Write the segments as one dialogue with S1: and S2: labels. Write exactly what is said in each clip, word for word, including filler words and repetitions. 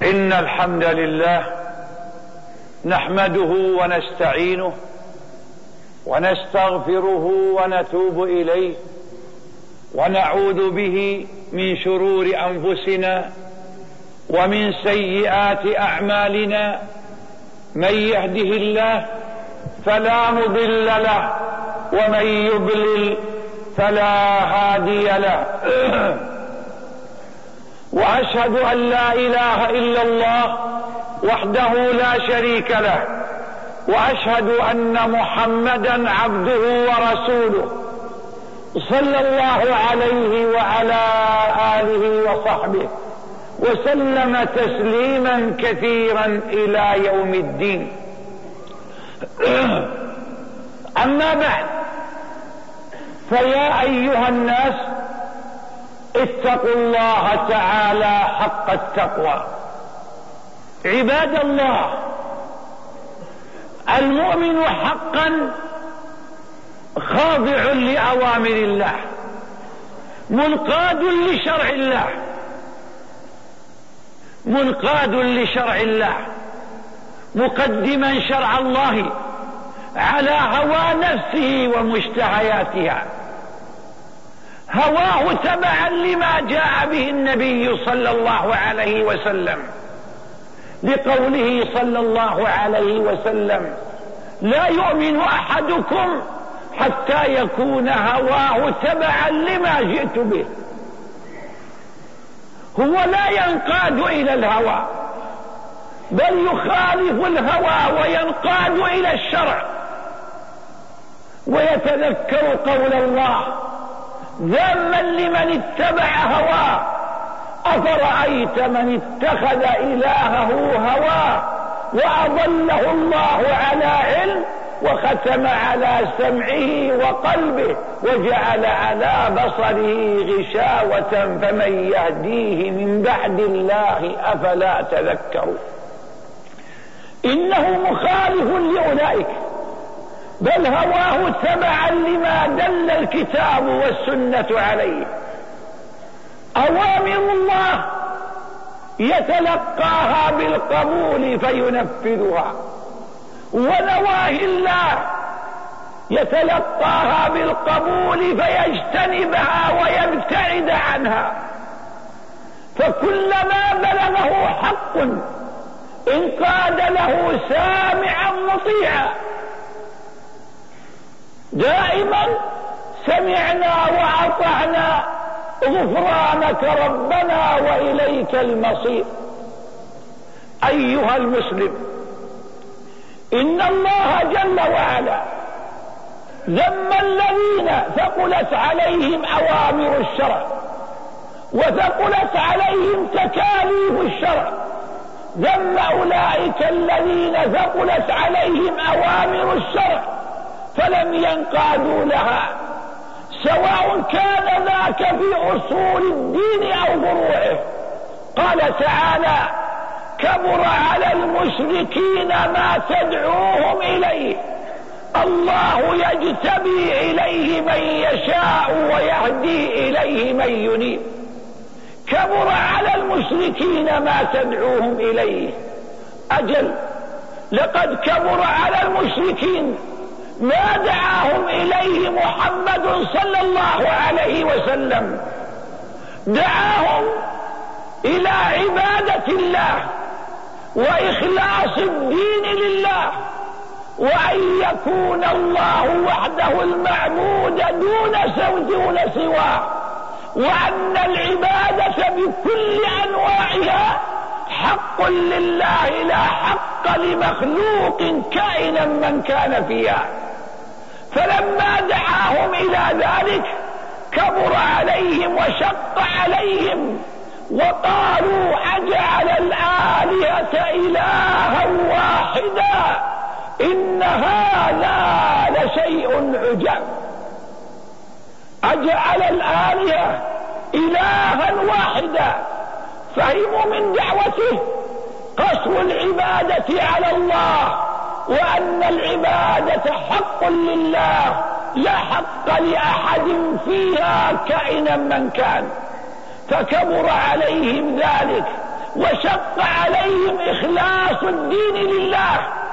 S1: إن الحمد لله نحمده ونستعينه ونستغفره ونتوب إليه ونعوذ به من شرور أنفسنا ومن سيئات أعمالنا. من يهده الله فلا مضل له ومن يضلل فلا هادي له. وأشهد أن لا إله إلا الله وحده لا شريك له، وأشهد أن محمدا عبده ورسوله صلى الله عليه وعلى آله وصحبه وسلم تسليما كثيرا إلى يوم الدين. أما بعد، فيا أيها الناس اتقوا الله تعالى حق التقوى. عباد الله، المؤمن حقا خاضع لأوامر الله، منقاد لشرع الله، منقاد لشرع الله، مقدما شرع الله على هوى نفسه ومشتهياتها، هواه تبعا لما جاء به النبي صلى الله عليه وسلم، لقوله صلى الله عليه وسلم: لا يؤمن أحدكم حتى يكون هواه تبعا لما جئت به. هو لا ينقاد إلى الهوى، بل يخالف الهوى وينقاد إلى الشرع، ويتذكر قول الله: ذاما لمن اتبع هواه أفرأيت من اتخذ إلهه هواه وأضله الله على علم وختم على سمعه وقلبه وجعل على بصره غشاوة فمن يهديه من بعد الله أفلا تذكرون. إنه مخالف لأولئك، بل هواه تبعا لما دل الكتاب والسنة عليه. أوامر الله يتلقاها بالقبول فينفذها، ونواهي الله يتلقاها بالقبول فيجتنبها ويبتعد عنها. فكلما بلغه حق انقاد له سامعا مطيعا، دائما سمعنا وأطعنا غفرانك ربنا وإليك المصير. أيها المسلم، إن الله جل وعلا ذم الذين ثقلت عليهم أوامر الشرع وثقلت عليهم تكاليف الشرع. ذم أولئك الذين ثقلت عليهم أوامر الشرع فلم ينقادوا لها، سواء كان ذاك في أصول الدين أو فروعه. قال تعالى: كبر على المشركين ما تدعوهم إليه، الله يجتبي إليه من يشاء ويهدي إليه من ينيب. كبر على المشركين ما تدعوهم إليه. أجل، لقد كبر على المشركين ما دعاهم إليه محمد صلى الله عليه وسلم. دعاهم إلى عبادة الله وإخلاص الدين لله، وأن يكون الله وحده المعبود دون دون سواه، وأن العبادة بكل أنواعها حق لله لا حق لمخلوق كائنا من كان فيها. فلما دعاهم إلى ذلك كبر عليهم وشق عليهم، وقالوا: أجعل الآلهة إلها واحدا إن هذا لشيء عجاب. أجعل الآلهة إلها واحدا، فهموا من دعوته قصر العبادة على الله، وأن العبادة حق لله لا حق لأحد فيها كائنا من كان. فكبر عليهم ذلك وشق عليهم إخلاص الدين لله،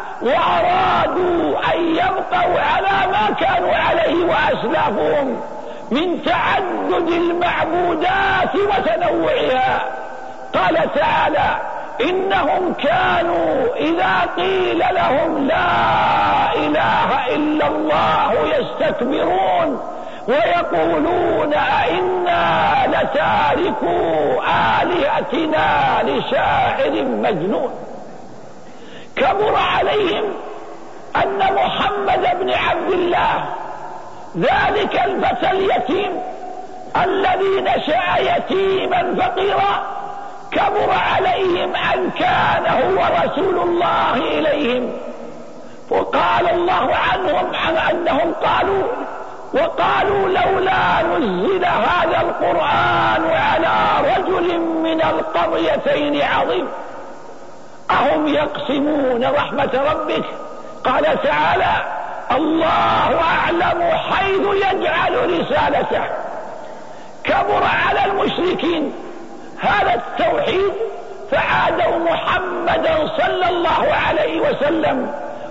S1: وأرادوا أن يبقوا على ما كانوا عليه وأسلافهم من تعدد المعبودات وتنوعها. قال تعالى: إنهم كانوا إذا قيل لهم لا إله إلا الله يستكبرون ويقولون أئنا لتاركو آلهتنا لشاعر مجنون. كبر عليهم أن محمد بن عبد الله ذلك الفتى اليتيم الذي نشأ يتيما فقيرا، كبر عليهم أن كان هو رسول الله إليهم. وقال الله عنهم عن أنهم قالوا وقالوا لولا نزل هذا القرآن على رجل من القريتين عظيم أهم يقسمون رحمة ربك. قال تعالى: الله أعلم حيث يجعل رسالته. كبر على المشركين هذا التوحيد فعادوا محمدا صلى الله عليه وسلم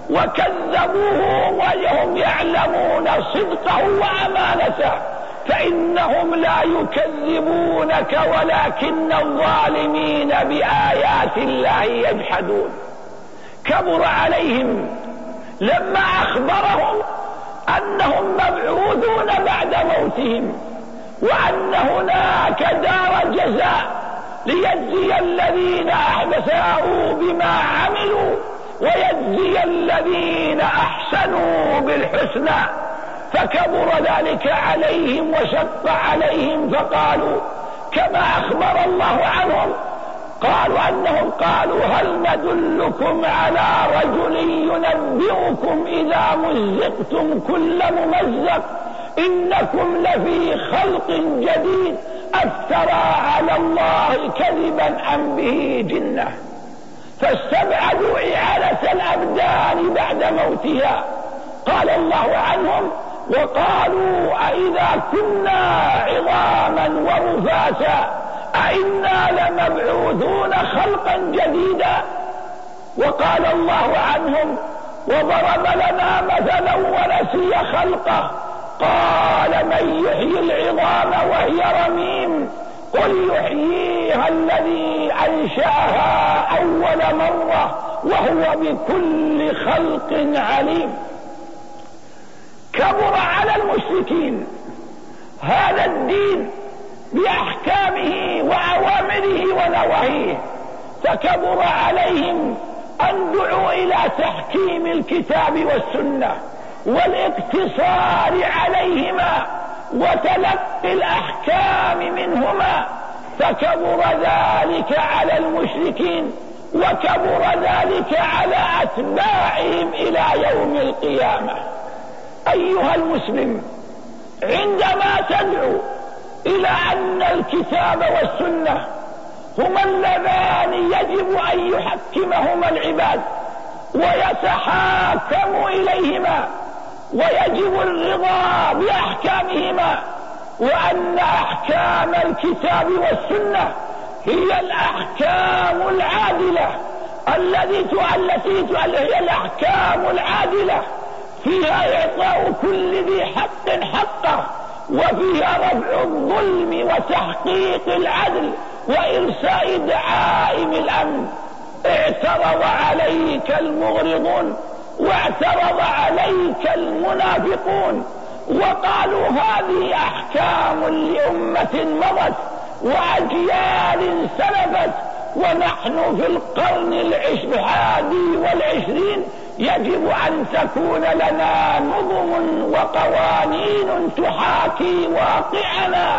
S1: وكذبوه وهم يعلمون صدقه وأمانته، فإنهم لا يكذبونك ولكن الظالمين بآيات الله يجحدون. كبر عليهم لما أخبرهم أنهم مبعوثون بعد موتهم، وأن هناك دار جزاء ليجزي الذين أحسنوا بما عملوا ويجزي الذين أحسنوا بالحسنى. فكبر ذلك عليهم وشق عليهم، فقالوا كما أخبر الله عنهم، قالوا أنهم قالوا: هل ندلكم على رجل ينبئكم إذا مزقتم كل ممزق إنكم لفي خلق جديد أفترى على الله كذبا أم به جنة. فاستبعدوا إعادة الأبدان بعد موتها. قال الله عنهم: وقالوا أئذا كنا عظاما ورفاتا أئنا لمبعوثون خلقا جديدا. وقال الله عنهم: وضرب لنا مثلا ونسي خلقه قال: من يحيي العظام وهي رميم قل يحييها الذي أنشأها أول مرة وهو بكل خلق عليم. كبر على المشركين هذا الدين بأحكامه وأوامره ونواهيه، فكبر عليهم أن دعوا إلى تحكيم الكتاب والسنة والاقتصار عليهما وتلقي الأحكام منهما، فكبر ذلك على المشركين وكبر ذلك على أتباعهم إلى يوم القيامة. أيها المسلم، عندما تدعو إلى أن الكتاب والسنة هما اللذان يجب أن يحكمهما العباد ويتحاكموا إليهما ويجب الرضا بأحكامهما، وأن أحكام الكتاب والسنة هي الأحكام العادلة التي التي هي الأحكام العادلة فيها إعطاء كل ذي حق حقه، وفيها رفع الظلم وتحقيق العدل وإرساء دعائم الأمن. اعترض عليك المغرضون واعترض عليك المنافقون وقالوا هذه أحكام لأمة مضت وأجيال سلفت، ونحن في القرن الحادي والعشرين يجب أن تكون لنا نظم وقوانين تحاكي واقعنا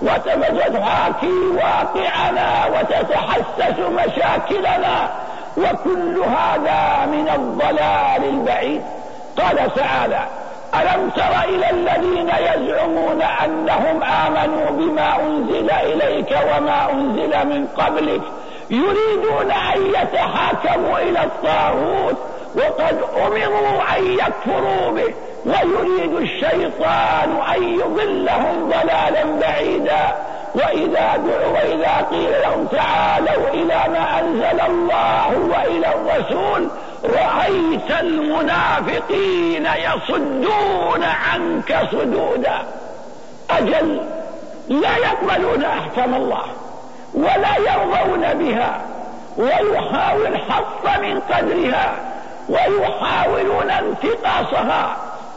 S1: وتحاكي واقعنا وتتحسس مشاكلنا، وكل هذا من الضلال البعيد. قال تعالى: ألم تر إلى الذين يزعمون أنهم آمنوا بما أنزل إليك وما أنزل من قبلك يريدون أن يتحاكموا إلى الطاغوت وقد أمروا أن يكفروا به ويريد الشيطان أن يضلهم ضلالا بعيدا. وإذا دعوا وإذا قيل لهم تعالوا إلى ما أنزل الله وإلى الرسول رأيت المنافقين يصدون عنك صدودا. أجل لا يقبلون أحكام الله ولا يرضون بها، ويحاول حط من قدرها ويحاولون انتقاصها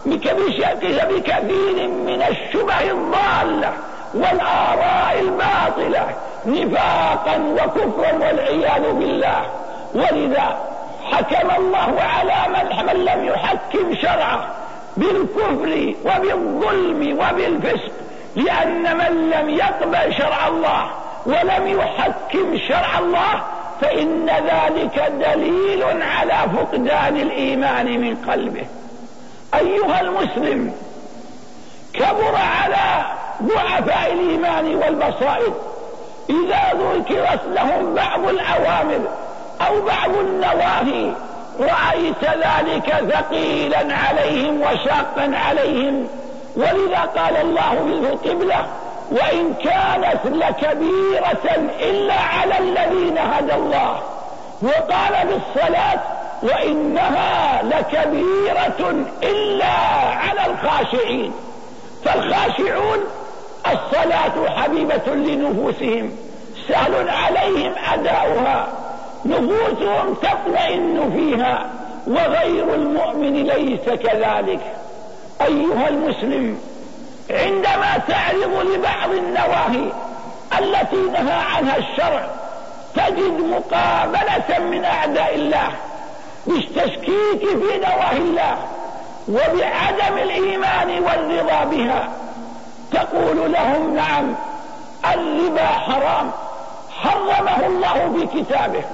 S1: بكثير من الشبه الضالة والآراء الباطلة نفاقا وكفرا والعياذ بالله. ولذا حكم الله على من لم يحكم شرعه بالكفر وبالظلم وبالفسق، لأن من لم يقبل شرع الله ولم يحكم شرع الله فإن ذلك دليل على فقدان الإيمان من قلبه. أيها المسلم، كبر على ضعفاء الإيمان والبصائر إذا ذكرت لهم بعض الأوامر أو بعض النواهي رأيت ذلك ثقيلا عليهم وشاقا عليهم. ولذا قال الله في القبلة: وإن كانت لكبيرة إلا على الذين هدى الله. وقال بالصلاة: وإنها لكبيرة إلا على الخاشعين. فالخاشعون الصلاة حبيبة لنفوسهم، سهل عليهم أداؤها، نفوسهم تطمئن فيها، وغير المؤمن ليس كذلك. أيها المسلم، عندما تعرض لبعض النواهي التي نهى عنها الشرع تجد مقابلة من أعداء الله بالتشكيك في نواهي الله وبعدم الإيمان والرضا بها. تقول لهم: نعم، الربا حرام، حرمه الله في كتابه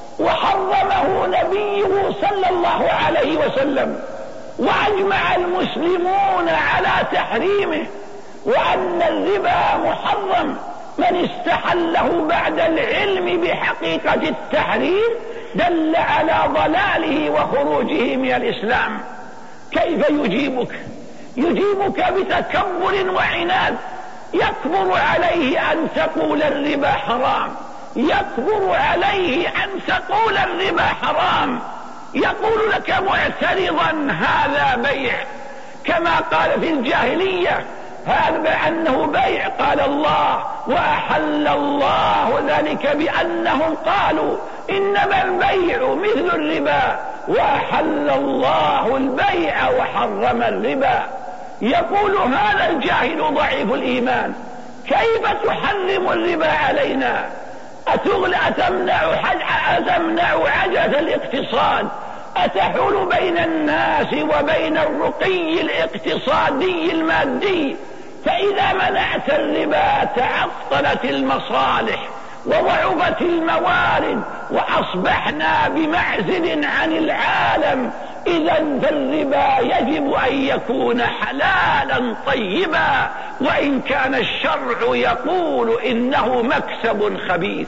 S1: وحرمه نبيه صلى الله عليه وسلم، وأجمع المسلمون على تحريمه، وأن الربا محرم. من استحله بعد العلم بحقيقة التحريم دل على ضلاله وخروجه من الإسلام. كيف يجيبك؟ يجيبك بتكبر وعناد. يكبر عليه أن تقول الربا حرام، يكبر عليه أن تقول الربا حرام. يقول لك معترضا: هذا بيع، كما قال في الجاهلية: هذا أنه بيع. قال الله: وأحل الله ذلك بأنهم قالوا إنما البيع مثل الربا وأحل الله البيع وحرم الربا. يقول هذا الجاهل ضعيف الإيمان: كيف تحرم الربا علينا؟ أتغل أتمنع, أتمنع عجز الاقتصاد؟ أتحول بين الناس وبين الرقي الاقتصادي المادي؟ فإذا منعت الربا تعطلت المصالح وضعفت الموارد وأصبحنا بمعزل عن العالم. إذا فالربا يجب أن يكون حلالا طيبا، وإن كان الشرع يقول إنه مكسب خبيث.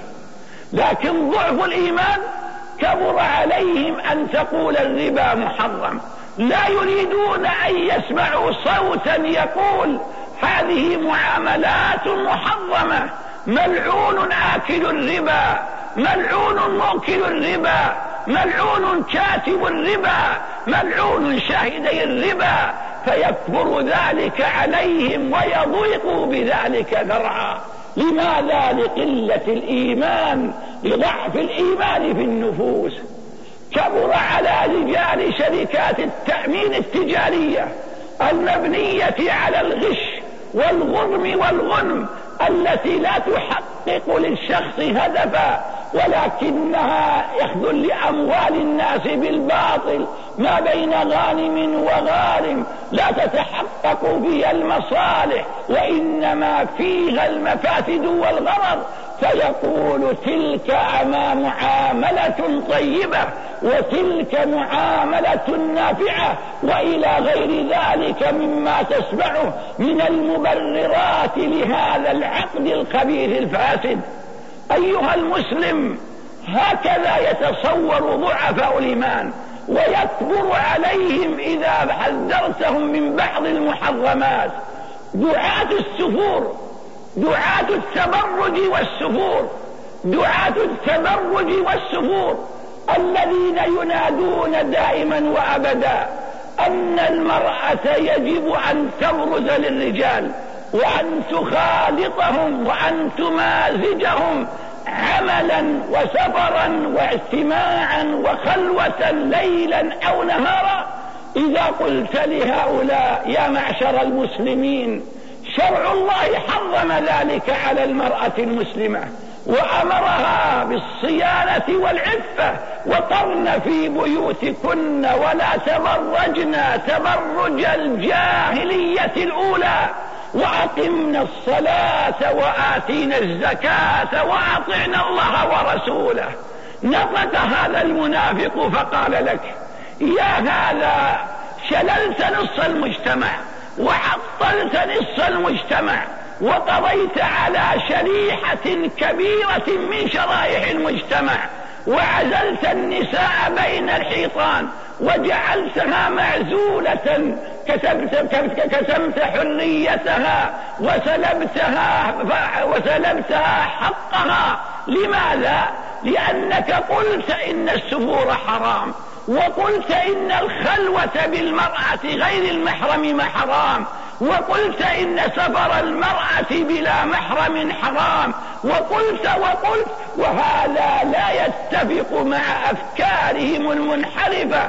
S1: لكن ضعف الإيمان كبر عليهم أن تقول الربا محرم. لا يريدون أن يسمعوا صوتا يقول هذه معاملات محرمة، ملعون آكل الربا، ملعون موكل الربا، ملعون كاتب الربا، ملعون شاهدي الربا. فيكبر ذلك عليهم ويضيق بذلك ذرعا. لماذا؟ لقلة الإيمان، لضعف الإيمان في النفوس. كبر على رجال شركات التأمين التجارية المبنية على الغش والغرم والغنم، التي لا تحقق للشخص هدفا ولكنها أخذ لأموال الناس بالباطل ما بين غانم وغارم، لا تتحقق فيها المصالح وإنما فيها المفاسد والغرر. فيقول تلك معاملة طيبة وتلك معاملة نافعة، وإلى غير ذلك مما تسمعه من المبررات لهذا العقد الخبيث الفاسد. أيها المسلم، هكذا يتصور ضعفاء الإيمان، ويكبر عليهم إذا حذرتهم من بعض المحرمات. دعاة السفور دعاة التبرج والسفور، دعاة التبرج والسفور الذين ينادون دائما وأبدا أن المرأة يجب أن تبرز للرجال وأن تخالطهم وأن تمازجهم عملا وسفرا واجتماعا وخلوة ليلا أو نهارا. إذا قلت لهؤلاء يا معشر المسلمين شرع الله حرم ذلك على المرأة المسلمة وأمرها بالصيانة والعفة، وقرن في بيوتكن ولا تبرجن تبرج الجاهلية الأولى، وأقمنا الصلاة وآتينا الزكاة وأطعنا الله ورسوله. نطق هذا المنافق فقال لك يا هذا شللت نص المجتمع وعطلت نص المجتمع وقضيت على شريحة كبيرة من شرائح المجتمع وعزلت النساء بين الحيطان وجعلتها معزولة، كتمت حريتها وسلبتها, وسلبتها حقها. لماذا؟ لأنك قلت إن السفور حرام، وقلت إن الخلوة بالمرأة غير المحرم حرام، وقلت إن سفر المرأة بلا محرم حرام، وقلت وقلت وهذا لا يتفق مع أفكارهم المنحرفة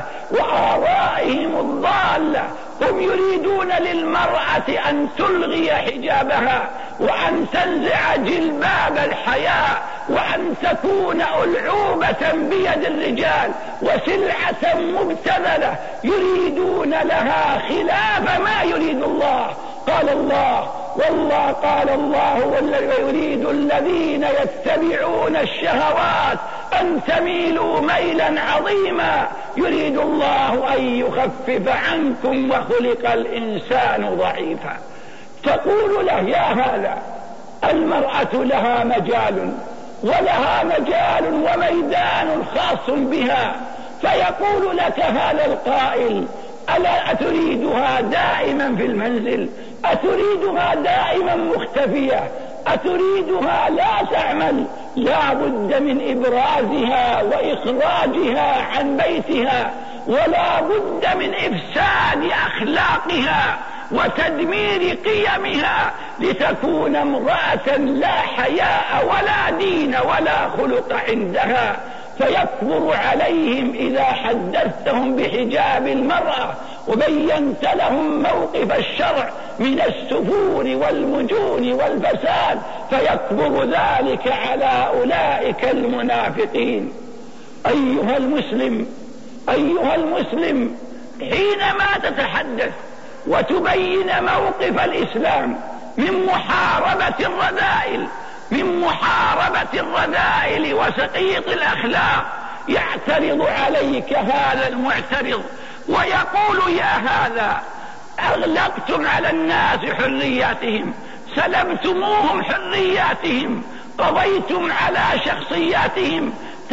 S1: وآرائهم الضالة. هم يريدون للمرأة أن تلغي حجابها وأن تنزع جلباب الحياء وأن تكون ألعوبة بيد الرجال وسلعة مبتذلة، يريدون لها خلاف ما يريد الله. قال الله والله قال الله والذي يريد الذين يتبعون الشهوات أن تميلوا ميلا عظيما يريد الله أن يخفف عنكم وخلق الإنسان ضعيفا. تقول له يا هذا المرأة لها مجال ولها مجال وميدان خاص بها، فيقول لك هذا القائل ألا أتريدها دائما في المنزل؟ أتريدها دائما مختفية؟ أتريدها لا تعمل؟ لا بد من إبرازها وإخراجها عن بيتها، ولا بد من إفساد أخلاقها وتدمير قيمها لتكون امرأة لا حياء ولا دين ولا خلق عندها. فيكبر عليهم إذا حدثتهم بحجاب المرأة وبينت لهم موقف الشرع من السفور والمجون والفساد، فيكبر ذلك على أولئك المنافقين. أيها المسلم أيها المسلم حينما تتحدث وتبين موقف الإسلام من محاربة الرذائل من محاربة الرذائل وسقيط الأخلاق، يعترض عليك هذا المعترض ويقول يا هذا أغلقتم على الناس حرياتهم، سلبتموهم حرياتهم، قضيتم على شخصياتهم،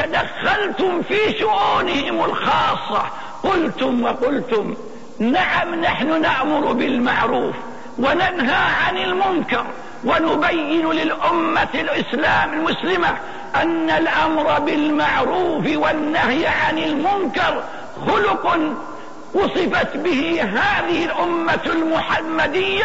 S1: تدخلتم في شؤونهم الخاصة. قلتم وقلتم نعم نحن نأمر بالمعروف وننهى عن المنكر ونبين للأمة الإسلام المسلمة أن الأمر بالمعروف والنهي عن المنكر خلق وصفت به هذه الأمة المحمدية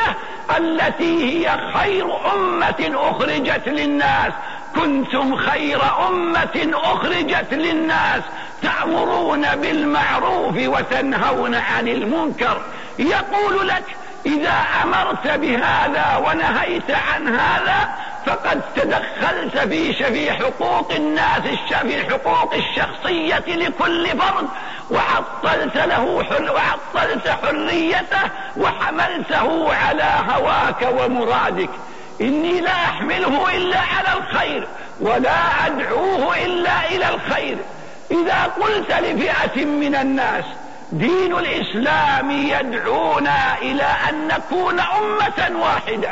S1: التي هي خير أمة أخرجت للناس. كنتم خير أمة أخرجت للناس تأمرون بالمعروف وتنهون عن المنكر. يقول لك إذا أمرت بهذا ونهيت عن هذا فقد تدخلت في في حقوق الناس، في حقوق الشخصية لكل فرد، وعطلت له حر وعطلت حريته وحملته على هواك ومرادك. إني لا أحمله إلا على الخير ولا أدعوه إلا إلى الخير. إذا قلت لفئة من الناس دين الإسلام يدعونا إلى أن نكون أمة واحدة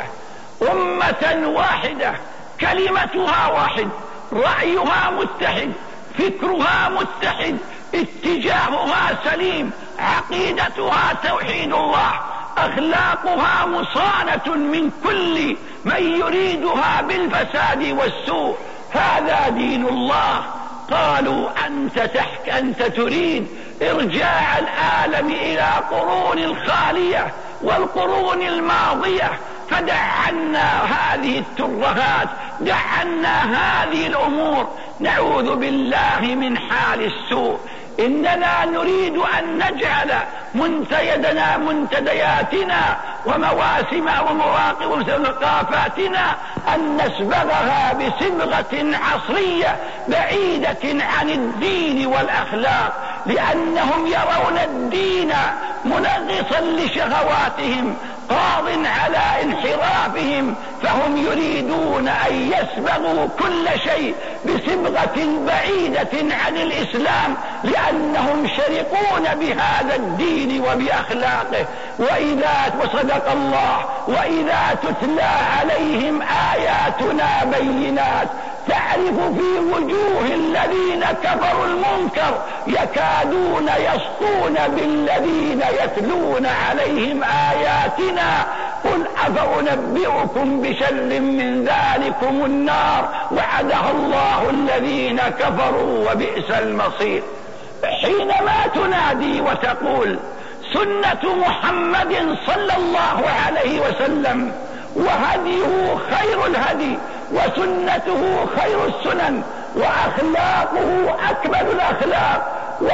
S1: أمة واحدة كلمتها واحد، رأيها متحد، فكرها متحد، اتجاهها سليم، عقيدتها توحيد الله، أخلاقها مصانة من كل من يريدها بالفساد والسوء. هذا دين الله. قالوا أنت تحك أنت تريد إرجاع العالم إلى قرون الخالية والقرون الماضية، فدع عنا هذه الترهات، دع عنا هذه الأمور، نعوذ بالله من حال السوء. إننا نريد أن نجعل منتدياتنا منتدياتنا ومواسم ومواقف وثقافاتنا أن نسبغها بصبغة عصرية بعيدة عن الدين والأخلاق، لأنهم يرون الدين منغصا لشهواتهم قاض على انحرافهم، فهم يريدون أن يسبغوا كل شيء بصبغة بعيدة عن الإسلام، لأنهم شرقون بهذا الدين وبأخلاقه. وإذا وصدق الله وإذا تتلى عليهم آياتنا بينات تعرف في وجوه الذين كفروا المنكر يكادون يسطون بالذين يتلون عليهم آياتنا. قل أفأنبئكم بشر من ذلكم النار وعدها الله الذين كفروا وبئس المصير. حينما تنادي وتقول سنة محمد صلى الله عليه وسلم وهديه خير الهدي وسنته خير السنن وأخلاقه أكمل الأخلاق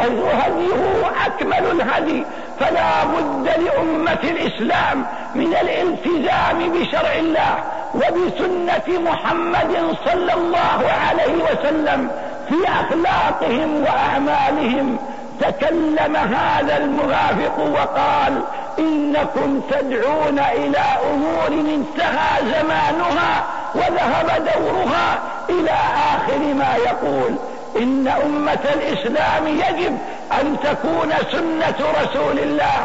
S1: وهديه أكمل الهدي، فلا بد لأمة الإسلام من الالتزام بشرع الله وبسنة محمد صلى الله عليه وسلم في أخلاقهم وأعمالهم. تكلم هذا المنافق وقال إنكم تدعون إلى أمور انتهى زمانها وذهب دورها إلى آخر ما يقول. إن أمة الإسلام يجب أن تكون سنة رسول الله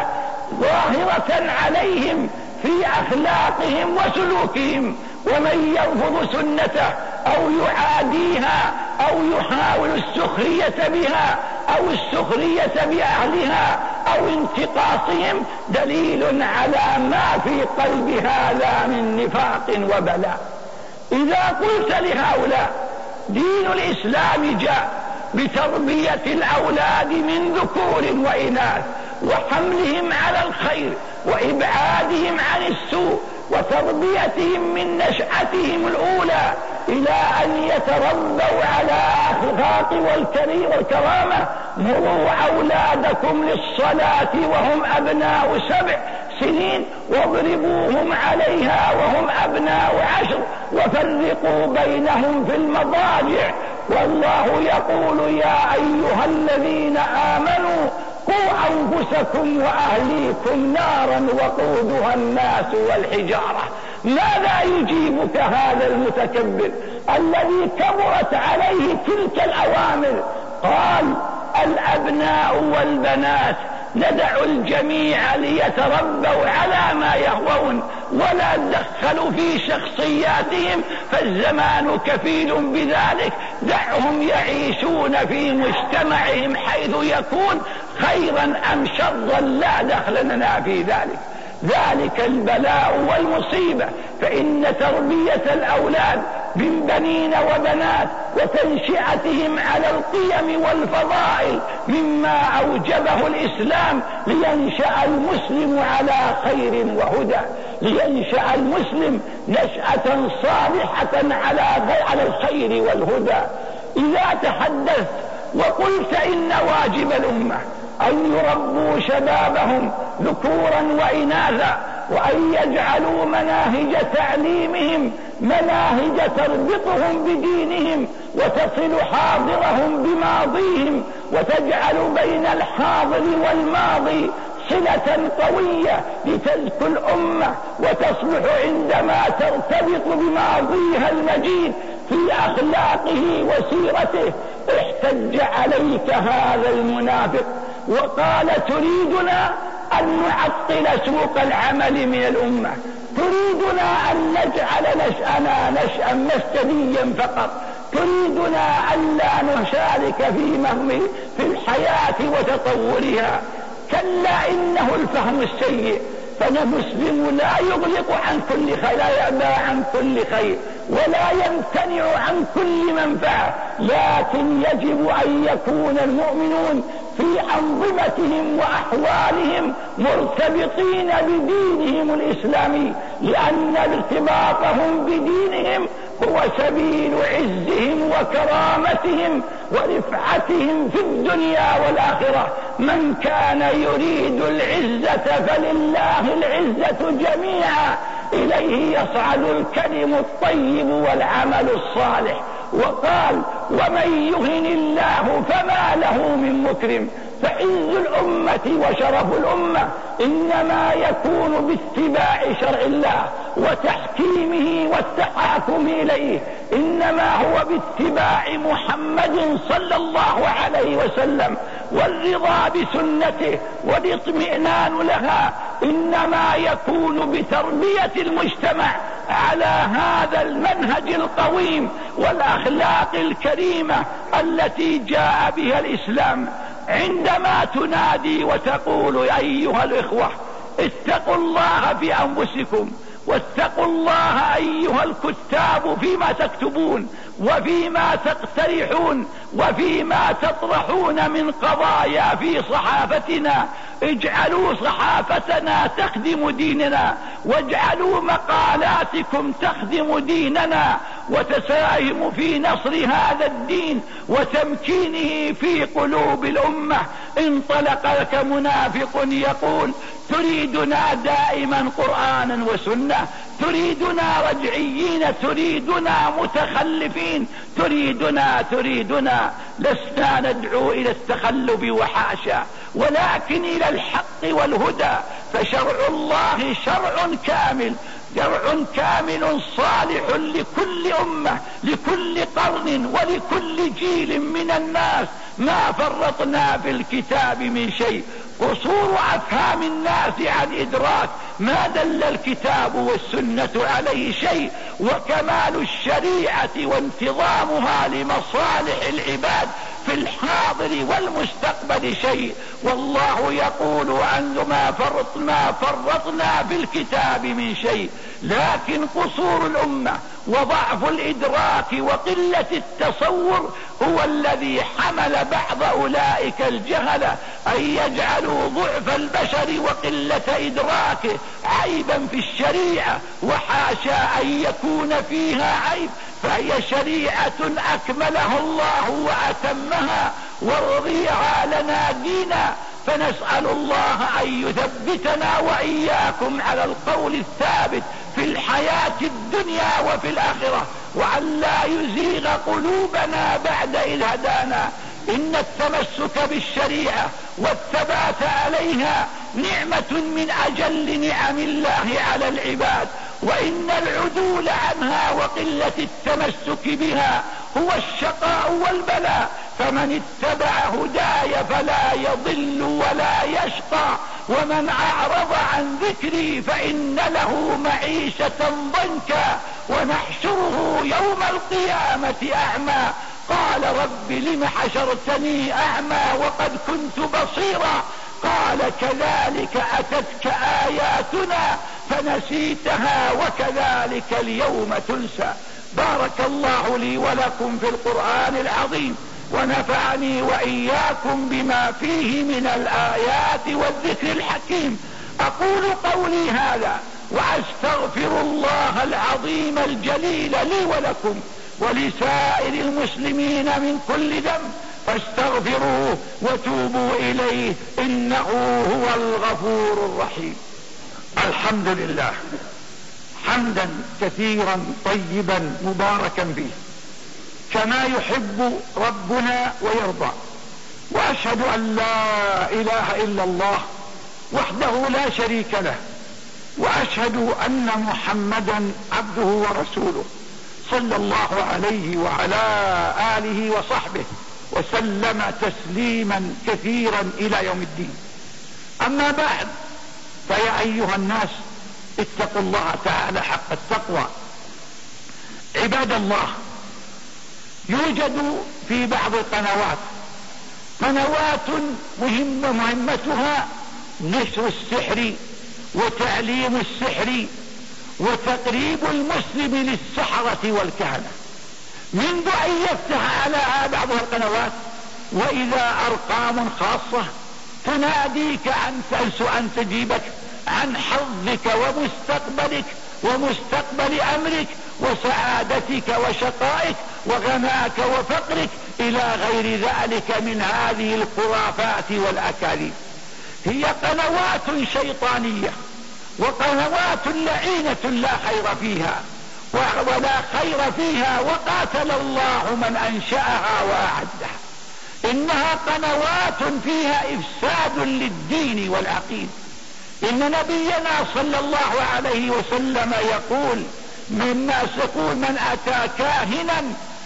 S1: ظاهرة عليهم في أخلاقهم وسلوكهم، ومن يرفض سنته أو يعاديها أو يحاول السخرية بها أو السخرية بأهلها أو انتقاصهم دليل على ما في قلب هذا من نفاق وبلاء. إذا قلت لهؤلاء دين الإسلام جاء بتربية الأولاد من ذكور وإناث وحملهم على الخير وإبعادهم عن السوء وتربيتهم من نشأتهم الأولى إلى أن يتربوا على أخلاق والكرامة. مروا أولادكم للصلاة وهم أبناء سبع سنين واضربوهم عليها وهم أبناء عشر وفرقوا بينهم في المضاجع. والله يقول يا أيها الذين آمنوا قوا أنفسكم وأهليكم نارا وقودها الناس والحجارة. ماذا يجيبك هذا المتكبر الذي كبرت عليه تلك الأوامر؟ قال الأبناء والبنات ندع الجميع ليتربوا على ما يهوون ولا ندخل في شخصياتهم، فالزمان كفيل بذلك. دعهم يعيشون في مجتمعهم حيث يكون خيرا أم شرا لا دخل لنا في ذلك. ذلك البلاء والمصيبة. فإن تربية الأولاد من بنين وبنات وتنشئتهم على القيم والفضائل مما أوجبه الإسلام لينشأ المسلم على خير وهدى، لينشأ المسلم نشأة صالحة على الخير والهدى. إذا تحدثت وقلت إن واجب الأمة أن يربوا شبابهم ذكورا وإناثا وأن يجعلوا مناهج تعليمهم مناهج تربطهم بدينهم وتصل حاضرهم بماضيهم وتجعل بين الحاضر والماضي صلة قوية لتزكو الأمة وتصلح عندما ترتبط بماضيها المجيد في أخلاقه وسيرته. احتج عليك هذا المنافق وقال تريدنا أن نعطل سوق العمل من الأمة، تريدنا أن نجعل نشأنا نشأ مسجديا فقط، تريدنا أن لا نشارك في في الحياة وتطورها. كلا إنه الفهم السيء فالمسلم لا يغلق عن كل خير، لا يأبى عن كل خير ولا يمتنع عن كل منفعة، لكن يجب أن يكون المؤمنون في أنظمتهم وأحوالهم مرتبطين بدينهم الإسلامي، لأن ارتباطهم بدينهم هو سبيل عزهم وكرامتهم ورفعتهم في الدنيا والآخرة. من كان يريد العزة فلله العزة جميعا، إليه يصعد الكلم الطيب والعمل الصالح. وقال: ومن يهن الله فما له من مكرم. فعز الأمة وشرف الأمة إنما يكون باتباع شرع الله وتحكيمه والتحاكم إليه، إنما هو باتباع محمد صلى الله عليه وسلم والرضا بسنته والاطمئنان لها، إنما يكون بتربية المجتمع على هذا المنهج القويم والأخلاق الكريمة التي جاء بها الإسلام. عندما تنادي وتقول: أيها الإخوة اتقوا الله في أنفسكم، واتقوا الله أيها الكتاب فيما تكتبون وفيما تقترحون وفيما تطرحون من قضايا في صحافتنا، اجعلوا صحافتنا تخدم ديننا، واجعلوا مقالاتكم تخدم ديننا وتساهم في نصر هذا الدين وتمكينه في قلوب الأمة. انطلق لك منافق يقول: تريدنا دائما قرآنا وسنة، تريدنا رجعيين، تريدنا متخلفين، تريدنا تريدنا لسنا ندعو إلى التخلف وحاشا، ولكن إلى الحق والهدى. فشرع الله شرع كامل، شرع كامل صالح لكل أمة، لكل قرن ولكل جيل من الناس. ما فرطنا في الكتاب من شيء. قصور أفهام الناس عن إدراك ما دل الكتاب والسنة عليه شيء، وكمال الشريعة وانتظامها لمصالح العباد في الحاضر والمستقبل شيء. والله يقول عنه: ما فرط ما فرطنا في الكتاب من شيء. لكن قصور الأمة وضعف الإدراك وقلة التصور هو الذي حمل بعض أولئك الجهلة أن يجعلوا ضعف البشر وقلة إدراكه عيبا في الشريعة، وحاشا أن يكون فيها عيب، فهي شريعة أكملها الله وأتمها ورضيها لنا دينا. فنسأل الله أن يثبتنا وإياكم على القول الثابت في الحياة الدنيا وفي الآخرة، وأن لا يزيغ قلوبنا بعد إذ هدانا. إن التمسك بالشريعة والثبات عليها نعمة من أجل نعم الله على العباد، وإن العدول عنها وقلة التمسك بها هو الشقاء والبلاء. فمن اتبع هداي فلا يضل ولا يشقى، ومن أعرض عن ذكري فإن له معيشة ضنكا ونحشره يوم القيامة أعمى. قال: رب لم حشرتني أعمى وقد كنت بصيرا؟ قال: كذلك أتتك آياتنا فنسيتها وكذلك اليوم تنسى. بارك الله لي ولكم في القرآن العظيم، ونفعني وإياكم بما فيه من الآيات والذكر الحكيم. أقول قولي هذا وأستغفر الله العظيم الجليل لي ولكم ولسائر المسلمين من كل ذنب، فاستغفروه وتوبوا إليه إنه هو الغفور الرحيم. الحمد لله حمدا كثيرا طيبا مباركا فيه كما يحب ربنا ويرضى، وأشهد أن لا إله إلا الله وحده لا شريك له، وأشهد أن محمدا عبده ورسوله صلى الله عليه وعلى آله وصحبه وسلم تسليما كثيرا إلى يوم الدين. أما بعد، فيا أيها الناس اتقوا الله تعالى حق التقوى. عباد الله، يوجد في بعض القنوات قنوات مهمة مهمتها نشر السحر وتعليم السحر وتقريب المسلم للسحرة والكهنة، منذ أن يفتح على بعض القنوات وإذا أرقام خاصة تناديك أن أن تجيبك عن حظك ومستقبلك ومستقبل أمرك وسعادتك وشقائك وغناك وفقرك إلى غير ذلك من هذه الخرافات والأكاذيب. هي قنوات شيطانية وقنوات لعينة لا خير فيها ولا خير فيها، وقاتل الله من أنشأها وأعدها. إنها قنوات فيها إفساد للدين والعقيدة. إن نبينا صلى الله عليه وسلم يقول من الناس يقول من أتى كاهنا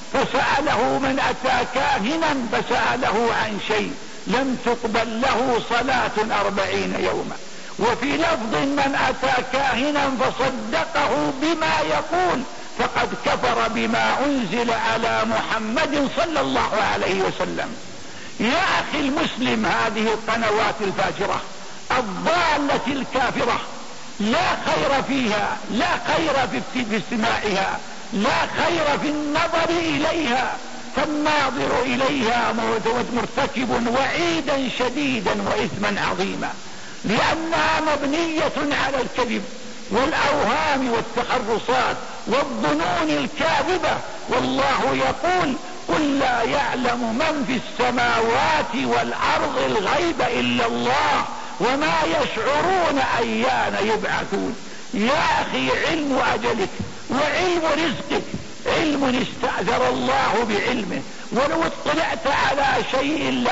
S1: فسأله من أتى كاهنا فسأله عن شيء لم تقبل له صلاة أربعين يوما. وفي لفظ من أتى كاهنا فصدقه بما يقول فقد كفر بما أنزل على محمد صلى الله عليه وسلم. يا أخي المسلم، هذه القنوات الفاجرة الضالة الكافرة لا خير فيها، لا خير في استماعها، لا خير في النظر إليها، فالناظر إليها مرتكب وعيدا شديدا وإثما عظيما، لأنها مبنية على الكذب والأوهام والتخرصات والظنون الكاذبة. والله يقول قل لا يعلم من في السماوات والأرض الغيب إلا الله وما يشعرون أيان يبعثون. يا أخي علم أجلك وعلم رزقك علم استأثر الله بعلمه، ولو اطلعت على شيء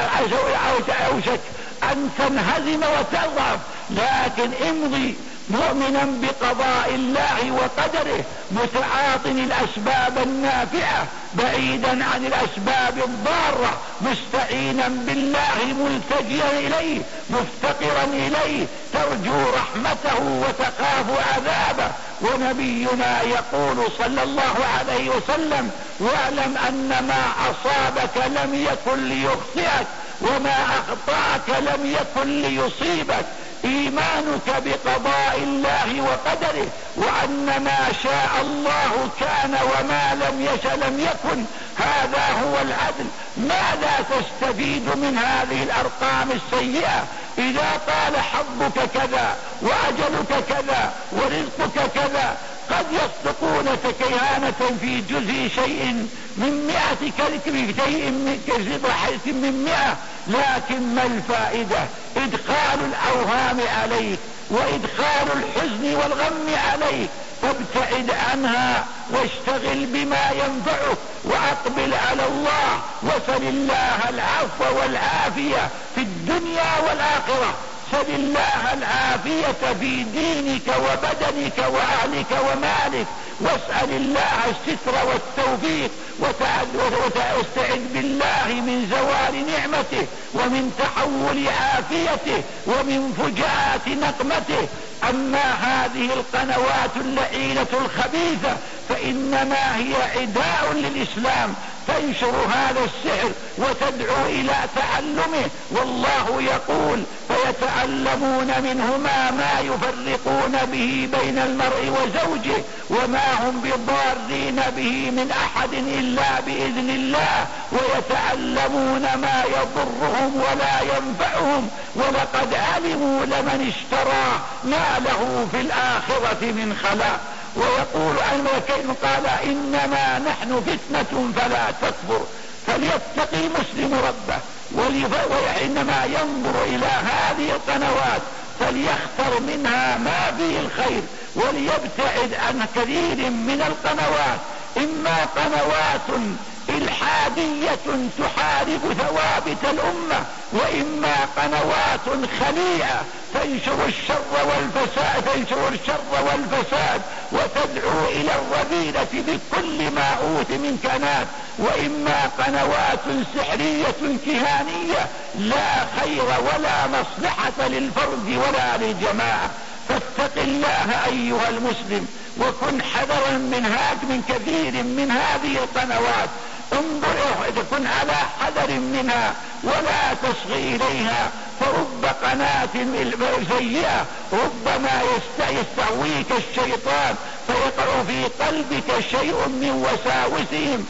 S1: أوشك أن تنهزم وتضعف، لكن امضي مؤمنا بقضاء الله وقدره متعاطٍ الأسباب النافعة بعيدا عن الأسباب الضارة، مستعينا بالله ملتجيا إليه مفتقرا إليه ترجو رحمته وتخاف عذابه. ونبينا يقول صلى الله عليه وسلم واعلم أن ما أصابك لم يكن ليخطئك وما أخطأك لم يكن ليصيبك. إيمانك بقضاء الله وقدره وأن ما شاء الله كان وما لم يشأ لم يكن، هذا هو العدل. ماذا تستفيد من هذه الأرقام السيئة إذا طال حظك كذا وأجلك كذا ورزقك كذا؟ قد يصدقونك كيانة في جزء شيء من مئة شيء من مئة، لكن ما الفائدة؟ إدخال الأوهام عليك وإدخال الحزن والغم عليك، فابتعد عنها واشتغل بما ينفعك وأقبل على الله وسل الله العفو والعافية في الدنيا والآخرة. سل الله العافية في دينك وبدنك وأهلك ومالك، واسأل الله الستر والتوفيق واستعذ بالله من زوال نعمته ومن تحول عافيته ومن فجاءات نقمته. أما هذه القنوات اللعينة الخبيثة فإنما هي عداء للإسلام، تنشر هذا السحر وتدعو إلى تعلمه. والله يقول فيتعلمون منهما ما يفرقون به بين المرء وزوجه وما هم بضارين به من أحد إلا بإذن الله، ويتعلمون ما يضرهم ولا ينفعهم، ولقد علموا لمن اشترى ما له في الآخرة من خلاق. ويقول الملكين قال إنما نحن فتنة فلا تكفر، فليتقي المسلم ربه وإنما ينظر إلى هذه القنوات فليختر منها ما فيه الخير وليبتعد عن كثير من القنوات، إما قنوات إلحادية تحارب ثوابت الأمة، وإما قنوات خليعة تنشر الشر والفساد تنشر الشر والفساد وتدعو إلى الرذيلة بكل ما أوتي من كنات، وإما قنوات سحرية كهانية لا خير ولا مصلحة للفرد ولا للجماعة. فاتق الله أيها المسلم وكن حذرا من هاك من كثير من هذه القنوات، انظر تكن على حذر منها ولا تصغي إليها، فرب قناة سيئة ربما يستهويك الشيطان فيقع في قلبك شيء من وساوسهم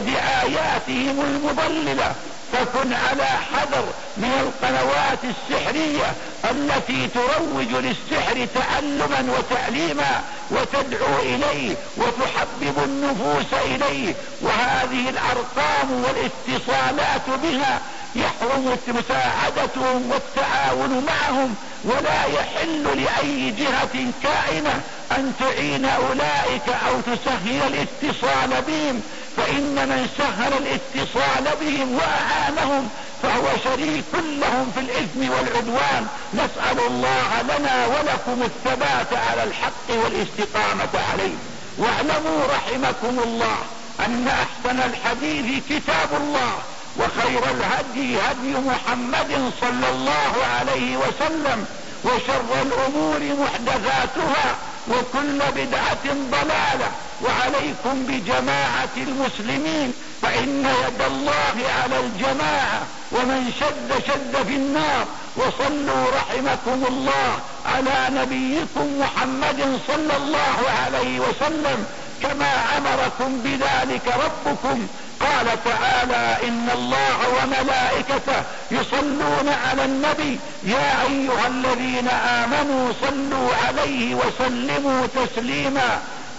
S1: ودعاياتهم المضللة، فكن على حذر من القنوات السحرية التي تروج للسحر تعلما وتعليما وتدعو إليه وتحبب النفوس إليه، وهذه الأرقام والاتصالات بها يحرم مساعدتهم والتعاون معهم، ولا يحل لأي جهة كائنة أن تعين أولئك أو تسهل الاتصال بهم، فإن من سهل الاتصال بهم وأعانهم فهو شريك لهم في الإثم والعدوان. نسأل الله لنا ولكم الثبات على الحق والاستقامة عليه. واعلموا رحمكم الله أن أحسن الحديث كتاب الله، وخير الهدي هدي محمد صلى الله عليه وسلم، وشر الأمور محدثاتها، وكل بدعة ضلالة. وعليكم بجماعة المسلمين فإن يد الله على الجماعة، ومن شد شد في النار. وصلوا رحمكم الله على نبيكم محمد صلى الله عليه وسلم كما أمركم بذلك ربكم. قال تعالى: إن الله وملائكته يصلون على النبي يا أيها الذين آمنوا صلوا عليه وسلموا تسليما.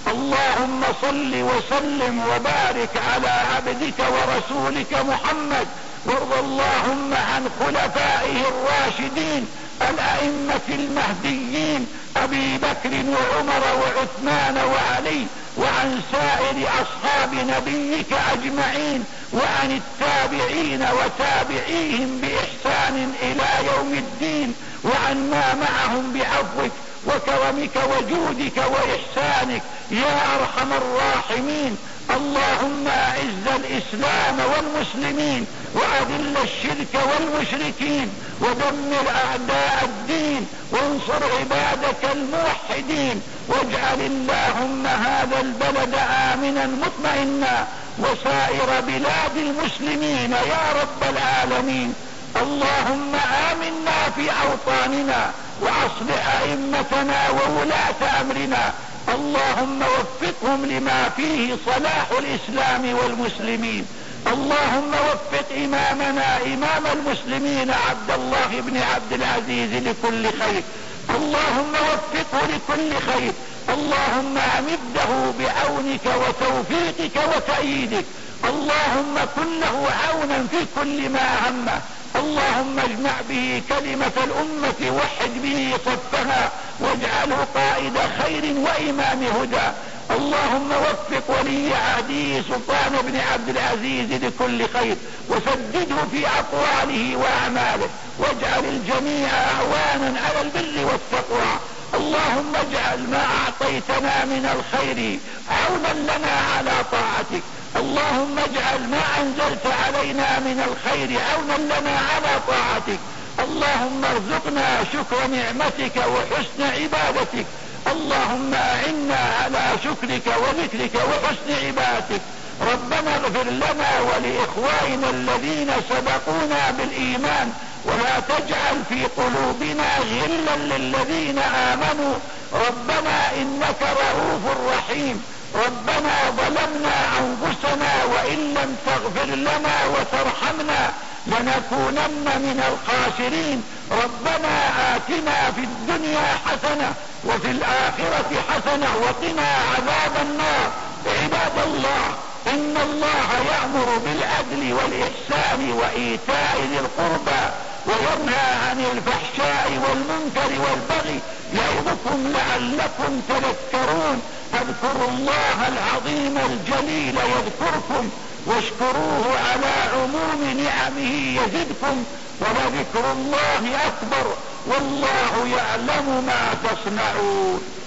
S1: اللهم صل وسلم وبارك على عبدك ورسولك محمد، وارض اللهم عن خلفائه الراشدين الأئمة المهديين أبي بكر وعمر وعثمان وعلي، وعن سائر أصحاب نبيك أجمعين، وعن التابعين وتابعيهم بإحسان إلى يوم الدين، وعن ما معهم بعفوك وكرمك وجودك وإحسانك يا أرحم الراحمين. اللهم أعز الإسلام والمسلمين، وأذل الشرك والمشركين، ودمر أعداء الدين، وانصر عبادك الموحدين، واجعل اللهم هذا البلد آمنا مطمئنا، وسائر بلاد المسلمين يا رب العالمين. اللهم آمنا في أوطاننا، وأصلح أئمتنا وولاة أمرنا. اللهم وفقهم لما فيه صلاح الإسلام والمسلمين. اللهم وفق إمامنا إمام المسلمين عبد الله بن عبد العزيز لكل خير. اللهم وفقه لكل خير. اللهم أمده بعونك وتوفيقك وتأييدك. اللهم كن له عونا في كل ما همه. اللهم اجمع به كلمة الأمة، وحد به صفها، واجعله قائد خير وإمام هدى. اللهم وفق ولي عهده سلطان بن عبد العزيز لكل خير، وسدده في أقواله وأعماله، واجعل الجميع أعوانا على البر والتقوى. اللهم اجعل ما أعطيتنا من الخير عونا لنا على طاعتك. اللهم اجعل ما أنزلت علينا من الخير عونا لنا على طاعتك. اللهم ارزقنا شكر نعمتك وحسن عبادتك. اللهم أعنا على شكرك وذكرك وحسن عبادتك. ربنا اغفر لنا ولإخواننا الذين سبقونا بالإيمان، ولا تجعل في قلوبنا غلا للذين آمنوا. ربنا إنك رؤوف رحيم. ربنا ظلمنا أنفسنا وإن لم تغفر لنا وترحمنا لنكونن من الخاسرين. ربنا آتنا في الدنيا حسنة وفي الآخرة حسنة وقنا عذاب النار. عباد الله، إن الله يأمر بالعدل والإحسان وإيتاء ذي القربى، وينهى عن الفحشاء والمنكر والبغي، يعظكم لعلكم تذكرون. فاذكروا الله العظيم الجليل يذكركم، واشكروه على عموم نعمه يزدكم، ولذكر الله أكبر، والله يعلم ما تصنعون.